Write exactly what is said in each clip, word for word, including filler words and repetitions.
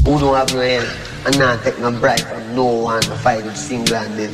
Who don't have no head and not take no bribe from no one to fight it single-handed.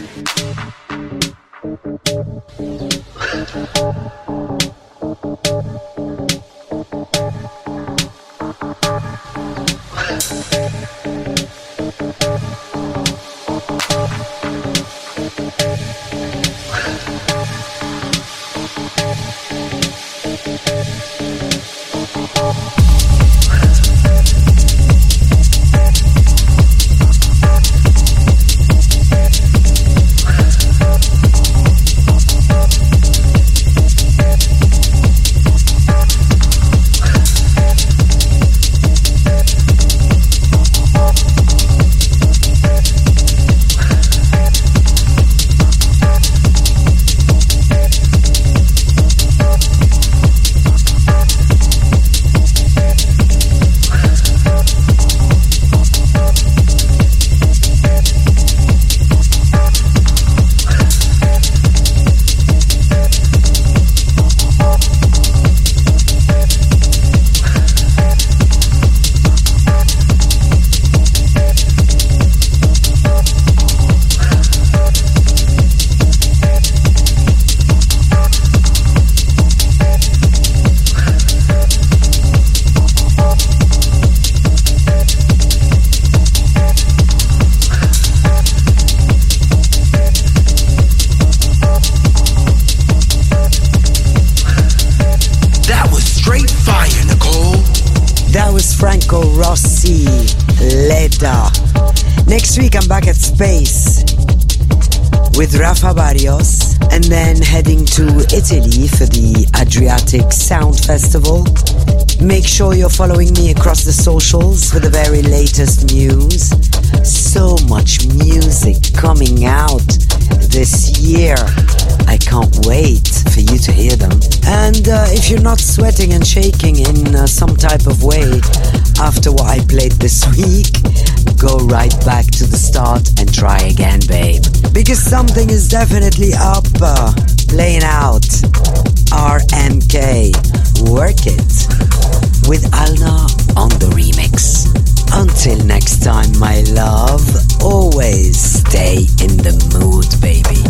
Next week I'm back at Space with Rafa Barrios and then heading to Italy for the Adriatic Sound Festival. Make sure you're following me across the socials for the very latest news. So much music coming out this year. I can't wait for you to hear them. And uh, if you're not sweating and shaking in uh, some type of way after what I played this week, go right back to the start and try again, babe. Because something is definitely up, uh, playing out. R M K, Work It, with Alna on the remix. Until next time, my love, always stay in the mood, baby.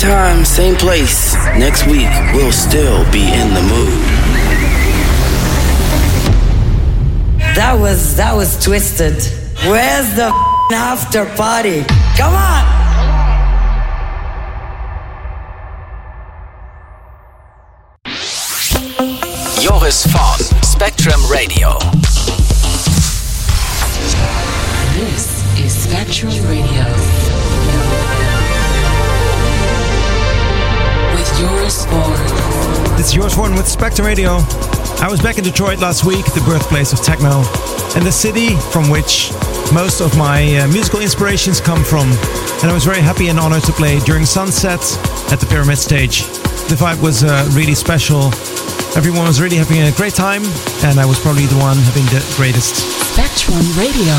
time, same place. Next week, we'll still be in the mood. That was, that was twisted. Where's the after party? Come on! Joris Voorn, Spectrum Radio. This is Spectrum Radio. With Joris Voorn. It's Joris Voorn with Spectrum Radio. I was back in Detroit last week, the birthplace of techno, and the city from which most of my uh, musical inspirations come from. And I was very happy and honored to play during Sunset at the Pyramid Stage. The vibe was uh, really special. Everyone was really having a great time, and I was probably the one having the greatest. Spectrum Radio.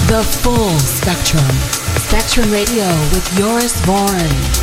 The full spectrum. Spectrum Radio with Joris Voorn.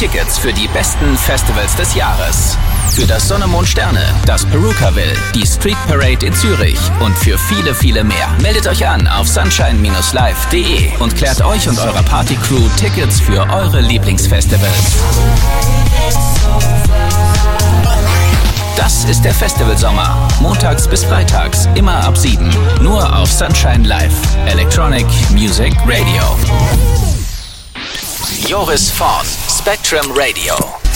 Tickets für die besten Festivals des Jahres. Für das Sonne, Mond, Sterne, das Perukaville, die Street Parade in Zürich und für viele, viele mehr. Meldet euch an auf sunshine Bindestrich live Punkt de und klärt euch und eurer Partycrew Tickets für eure Lieblingsfestivals. Das ist der Festivalsommer. Montags bis freitags, immer ab sieben. Nur auf Sunshine Live. Electronic Music Radio. Joris Voorn, Spectrum Radio.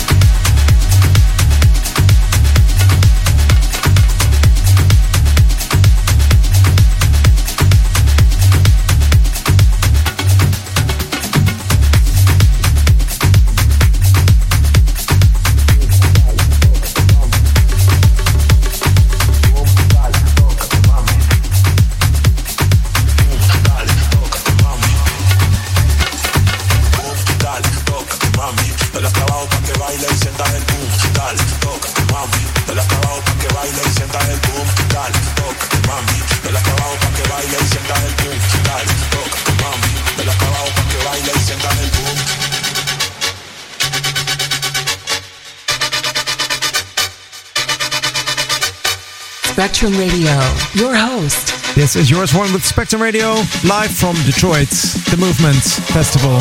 Spectrum Radio, your host. This is Joris Voorn with Spectrum Radio, live from Detroit, the Movement Festival.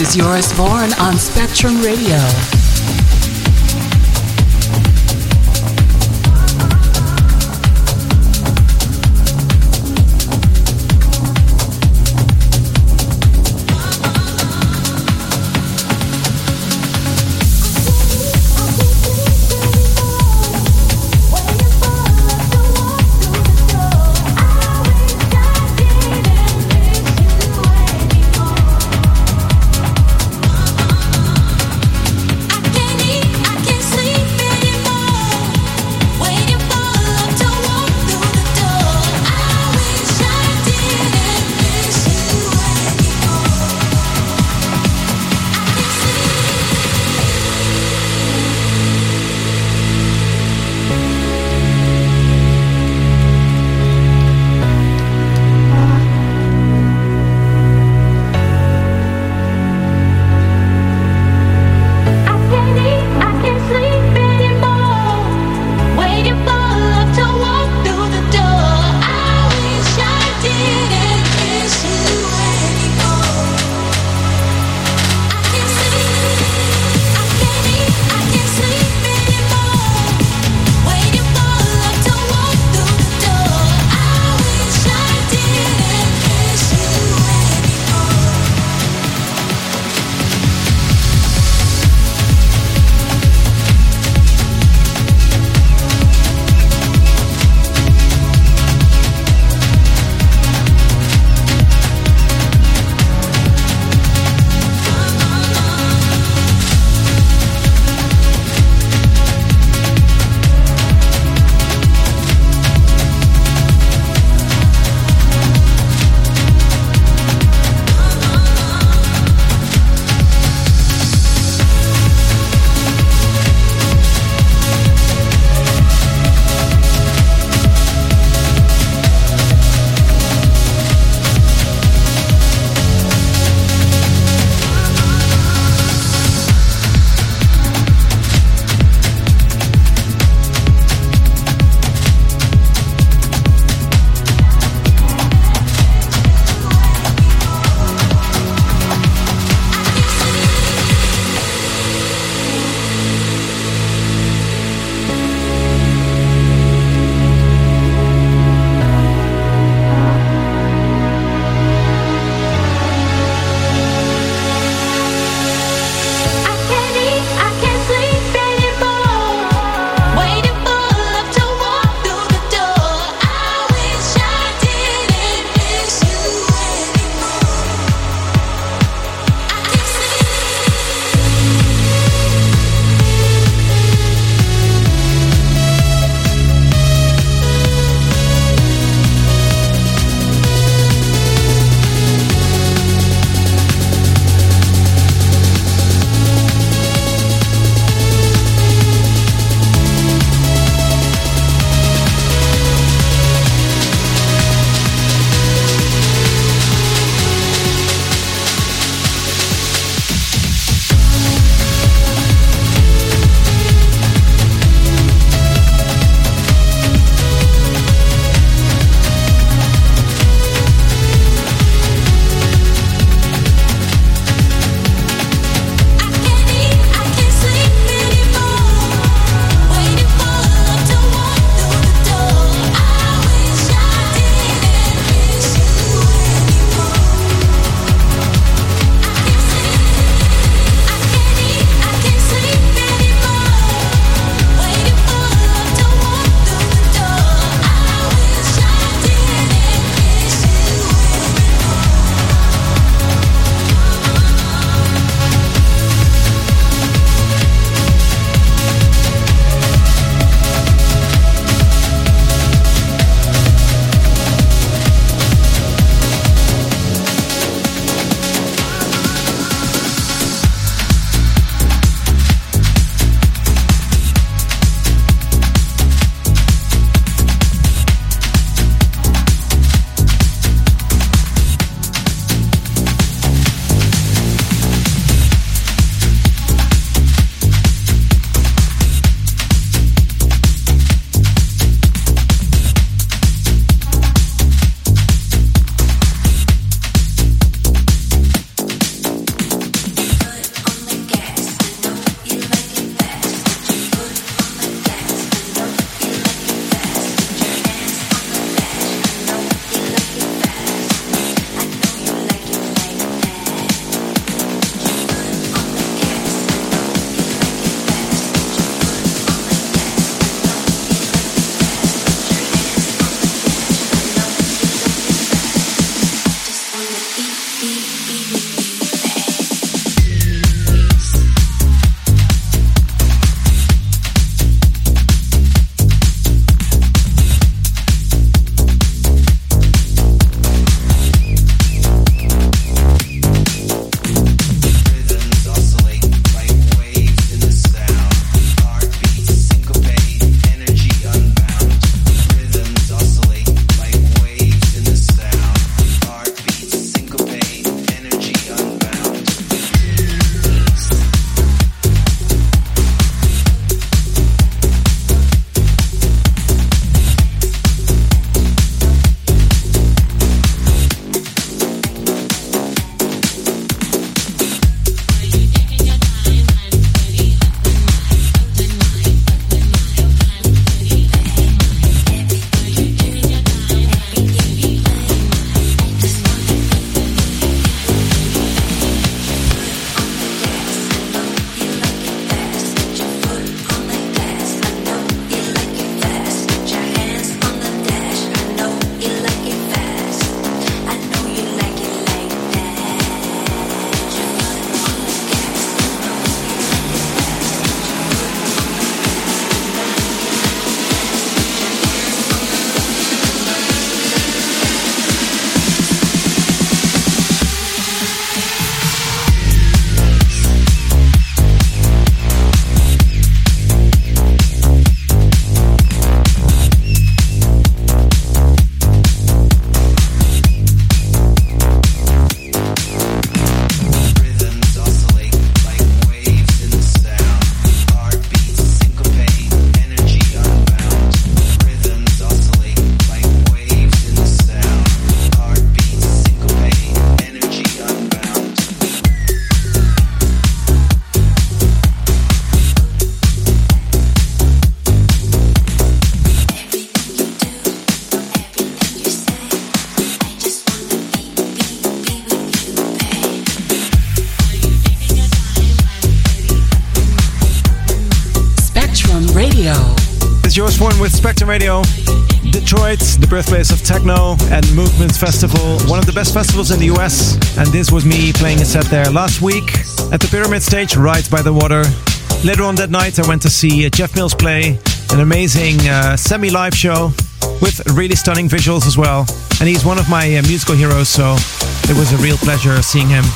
is Joris Voorn on Spectrum Radio. I is Yours Foreign with Spectrum Radio. Detroit, the birthplace of techno and movement festival, one of the best festivals in the U S. And this was me playing a set there last week at the Pyramid Stage right by the water. Later on that night I went to see Jeff Mills play an amazing uh, semi-live show with really stunning visuals as well. And he's one of my uh, musical heroes, so it was a real pleasure seeing him.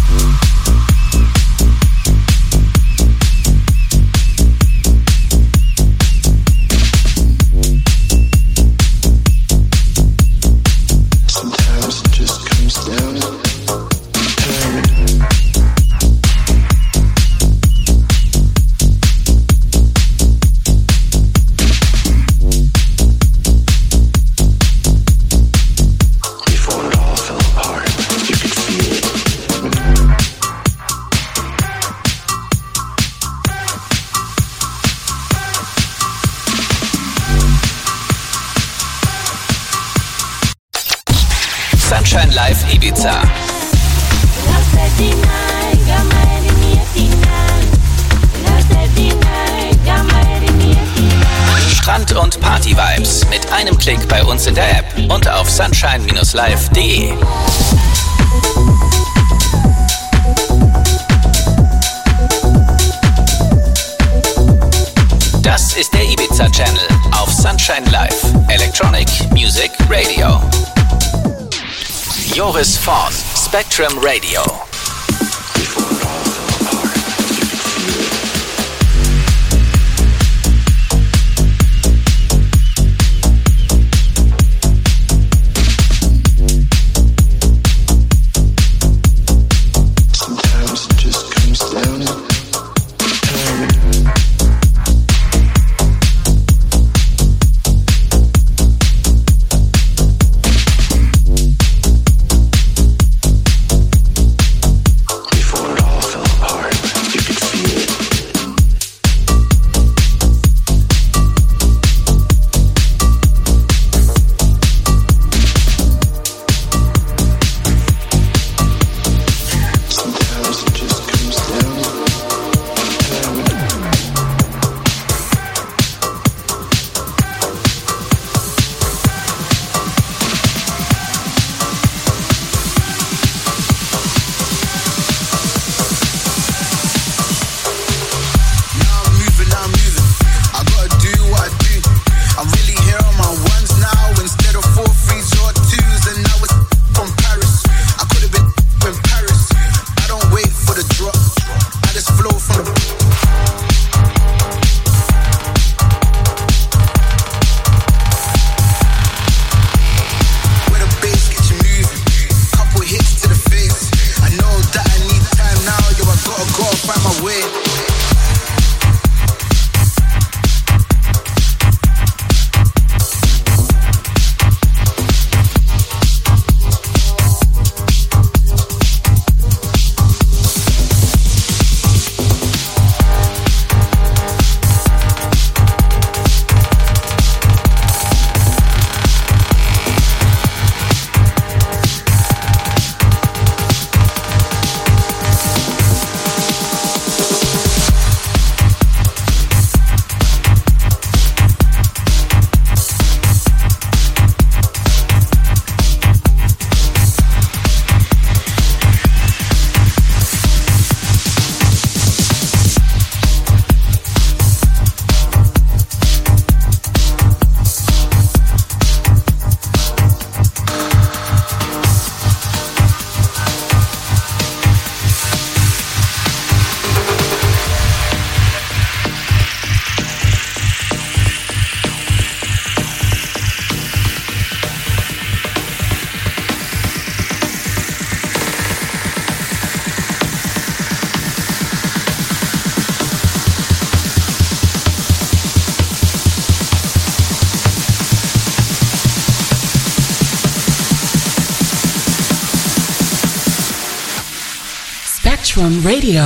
Sunshine Live Ibiza. Strand- und Party-Vibes mit einem Klick bei uns in der App und auf sunshine Bindestrich live Punkt de. Das ist der Ibiza Channel auf Sunshine Live, Electronic Music Radio. Joris Voorn, Spectrum Radio. Spectrum Radio.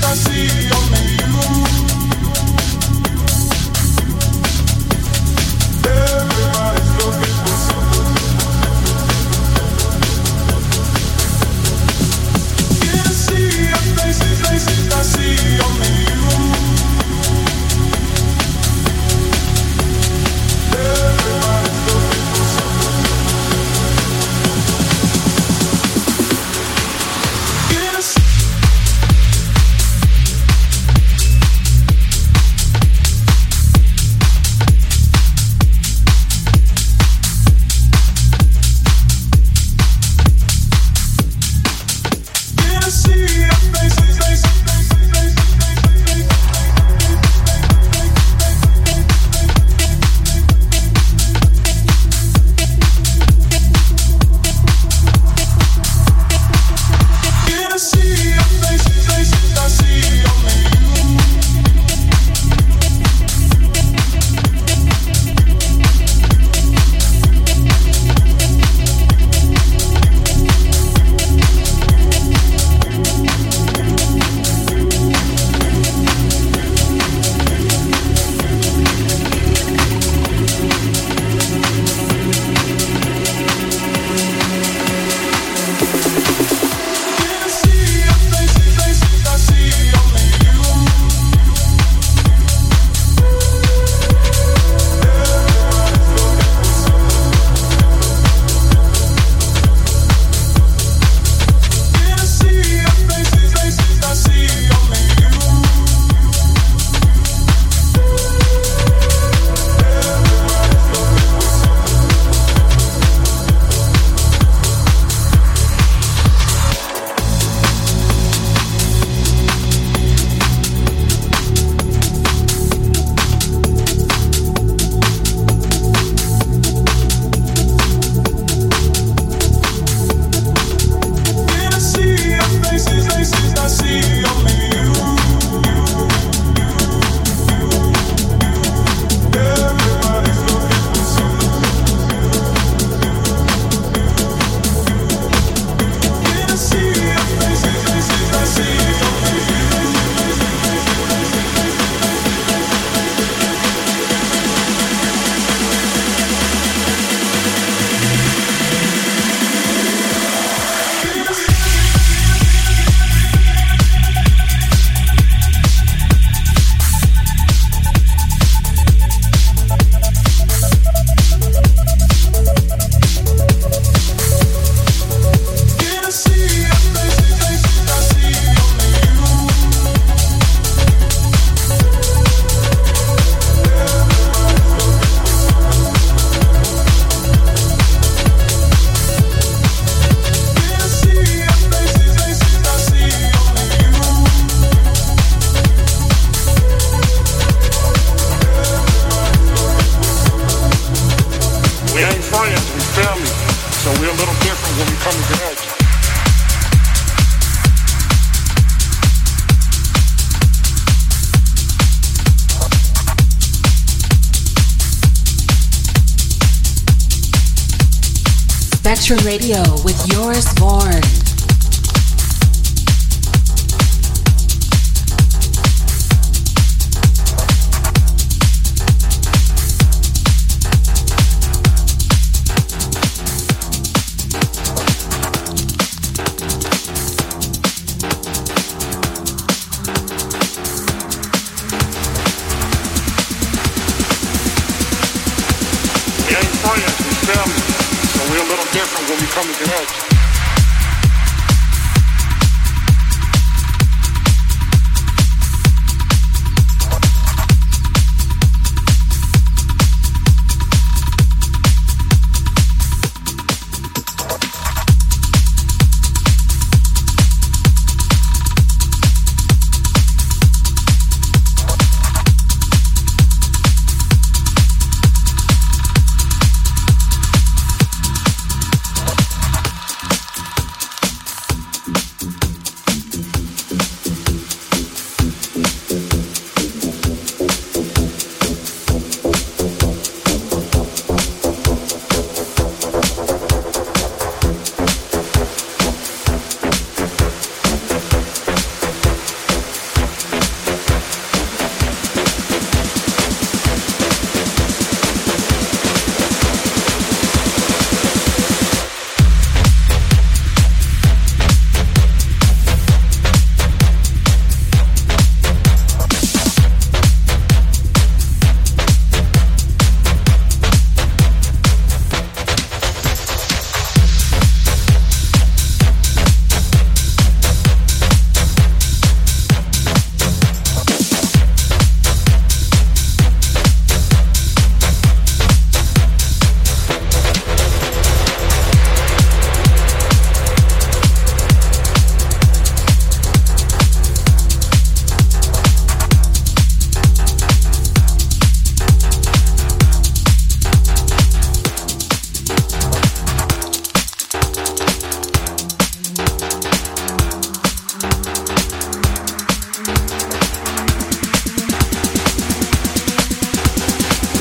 Spectrum Radio with Joris Voorn.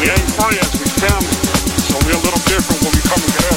We ain't friends, we family. So we're a little different when we come together.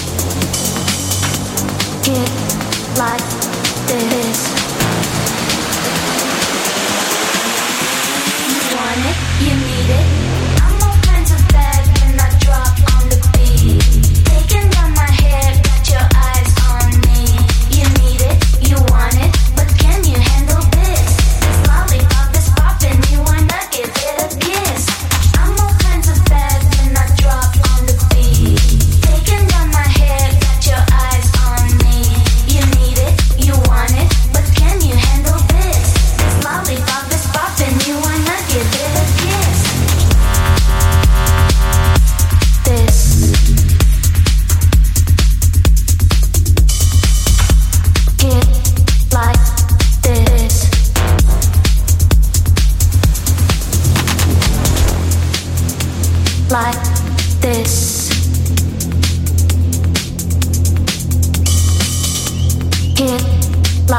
like this.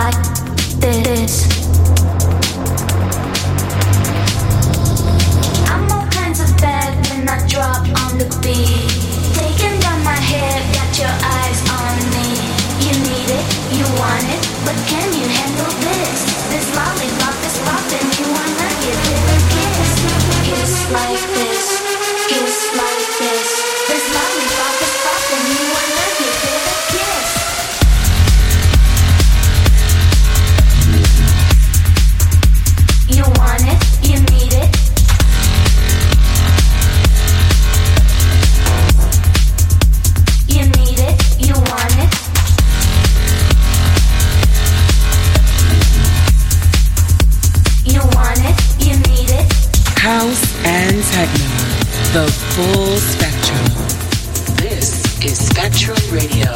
like this. I'm all kinds of bad when I drop on the beat. Taking down my head, got your eyes on me. You need it, you want it, but can you handle this? This lollipop is popping, you wanna give it a kiss. Kiss like this, kiss like this. This lollipop is popping, you wanna give it a kiss. You want it, you need it. You need it, you want it. You want it, you need it. House and techno, the full spectrum. This is Spectrum Radio.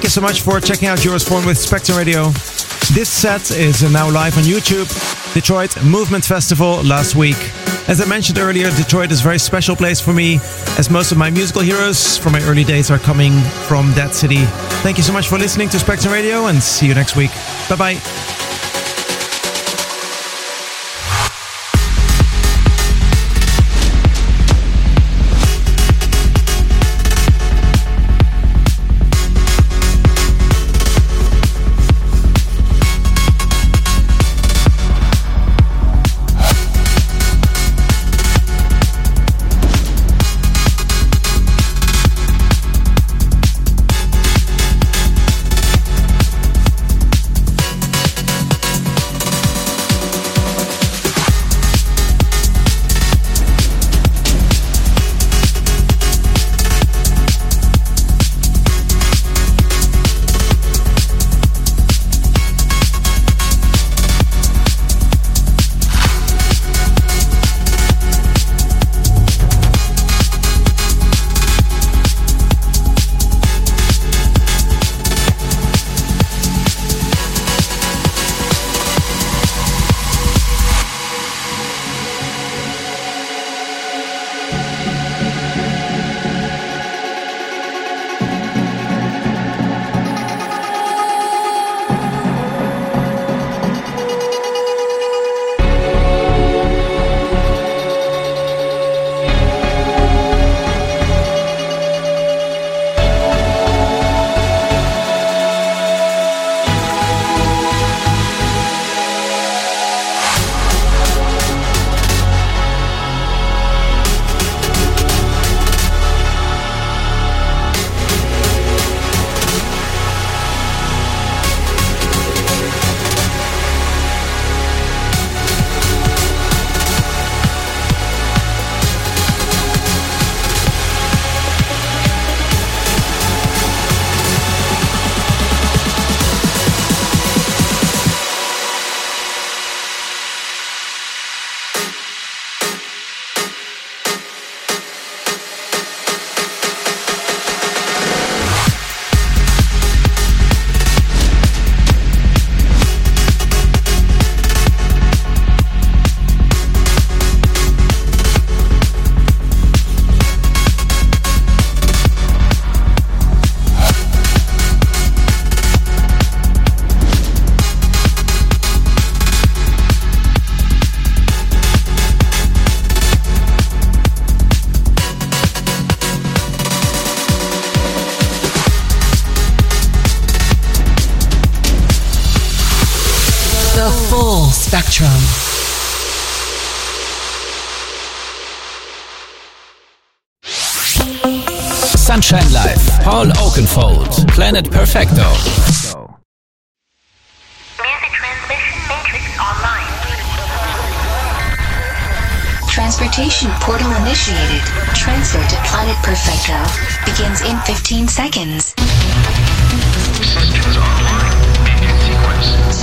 you so much for checking out Joris Voorn with Spectrum Radio. This set is now live on YouTube. Detroit Movement Festival last week. As I mentioned earlier, Detroit is a very special place for me, as most of my musical heroes from my early days are coming from that city. Thank you so much for listening to Spectrum Radio, and see you next week. Bye-bye. Spectrum. Sunshine Live, Paul Oakenfold, Planet Perfecto. Music transmission matrix online. Transportation portal initiated. Transfer to Planet Perfecto begins in fifteen seconds. Systems online. Begin sequence.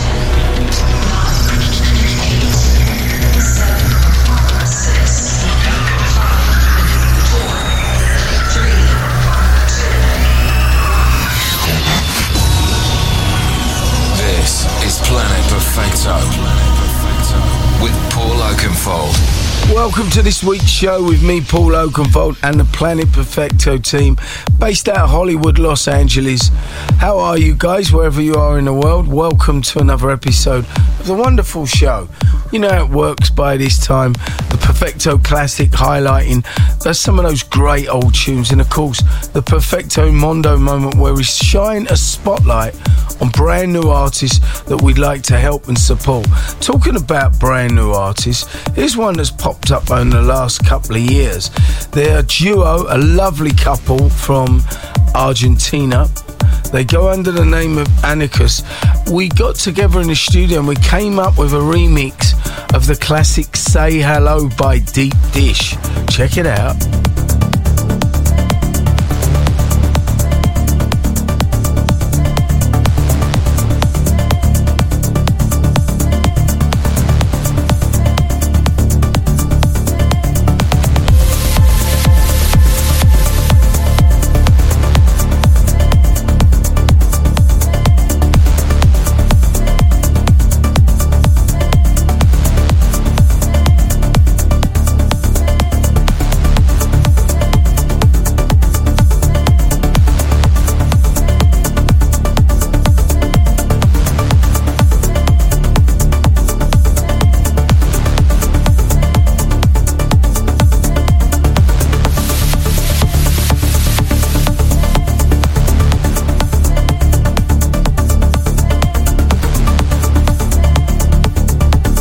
This is Planet Perfecto with Paul Oakenfold. Welcome to this week's show with me, Paul Oakenfold, and the Planet Perfecto team, based out of Hollywood, Los Angeles. How are you guys, wherever you are in the world? Welcome to another episode of the wonderful show. You know how it works by this time. The Perfecto Classic highlighting uh, some of those great old tunes, and of course, the Perfecto Mondo moment where we shine a spotlight on brand new artists that we'd like to help and support. Talking about brand new artists, here's one that's popped up over the last couple of years. They're a duo, a lovely couple from Argentina. They go under the name of Anarchus. We got together in the studio and we came up with a remix of the classic Say Hello by Deep Dish. Check it out.